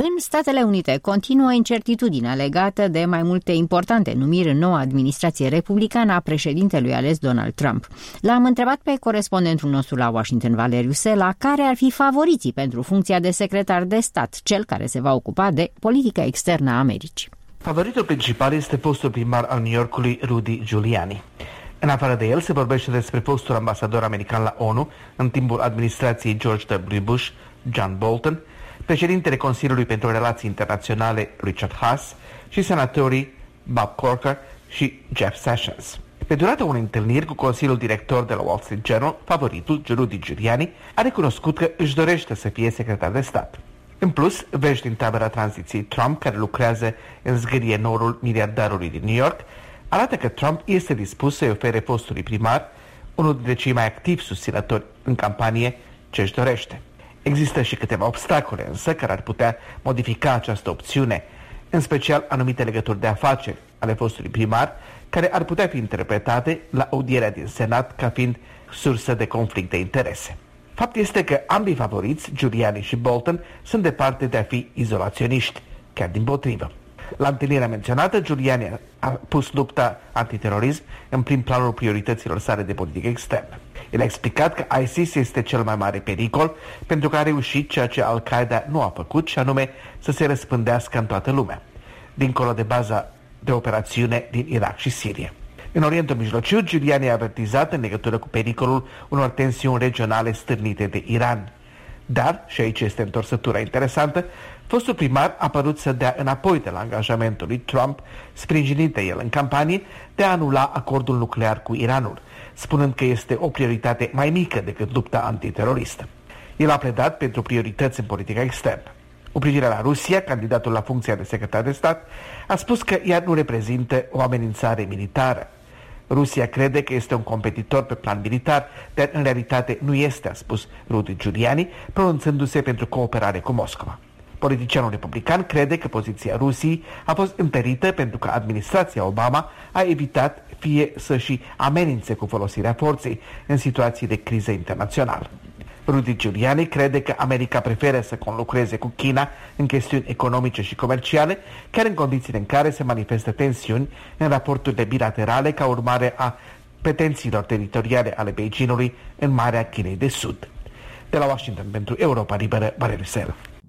În Statele Unite continuă incertitudinea legată de mai multe importante numiri în noua administrație republicană a președintelui ales Donald Trump. L-am întrebat pe corespondentul nostru la Washington, Valeriu Sela, care ar fi favoriții pentru funcția de secretar de stat, cel care se va ocupa de politica externă a Americii. Favoritul principal este fostul primar al New Yorkului, Rudy Giuliani. În afară de el se vorbește despre fostul ambasador american la ONU în timpul administrației George W. Bush, John Bolton, președintele Consiliului pentru Relații Internaționale Richard Haass și senatorii Bob Corker și Jeff Sessions. Pe durata unei întâlniri cu Consiliul Director de la Wall Street Journal, favoritul, Rudy Giuliani, a recunoscut că își dorește să fie secretar de stat. În plus, vești din tabăra tranziției Trump, care lucrează în zgârie norul miliardarului din New York, arată că Trump este dispus să-i ofere postului primar, unul dintre cei mai activi susținători în campanie, ce își dorește. Există și câteva obstacole, însă, care ar putea modifica această opțiune, în special anumite legături de afaceri ale fostului primar, care ar putea fi interpretate la audierea din Senat ca fiind sursă de conflict de interese. Fapt este că ambii favoriți, Giuliani și Bolton, sunt departe de a fi izolaționiști, chiar dimpotrivă. La întâlnirea menționată, Giuliani a pus lupta antiterorism în prim planul priorităților sale de politică externă. El a explicat că ISIS este cel mai mare pericol pentru că a reușit ceea ce Al-Qaeda nu a făcut, și anume să se răspândească în toată lumea, dincolo de baza de operațiune din Irak și Siria. În Orientul Mijlociu, Giuliani a avertizat în legătură cu pericolul unor tensiuni regionale stârnite de Iran. Dar, și aici este întorsătura interesantă, fostul primar a părut să dea înapoi de la angajamentul lui Trump, sprijinit de el în campanie, de a anula acordul nuclear cu Iranul, spunând că este o prioritate mai mică decât lupta antiteroristă. El a pledat pentru priorități în politica externă. Cu privire la Rusia, candidatul la funcția de secretar de stat a spus că ea nu reprezintă o amenințare militară. Rusia crede că este un competitor pe plan militar, dar în realitate nu este, a spus Rudy Giuliani, pronunțându-se pentru cooperare cu Moscova. Politicianul republican crede că poziția Rusiei a fost întărită pentru că administrația Obama a evitat fie să și amenințe cu folosirea forței în situații de criză internațională. Rudy Giuliani crede că America preferă să conlucreze cu China în chestiuni economice și comerciale, chiar în condițiile în care se manifestă tensiuni în raporturile bilaterale ca urmare a pretențiilor teritoriale ale Beijingului în Marea Chinei de Sud. De la Washington pentru Europa Liberă, Valeriu Sela.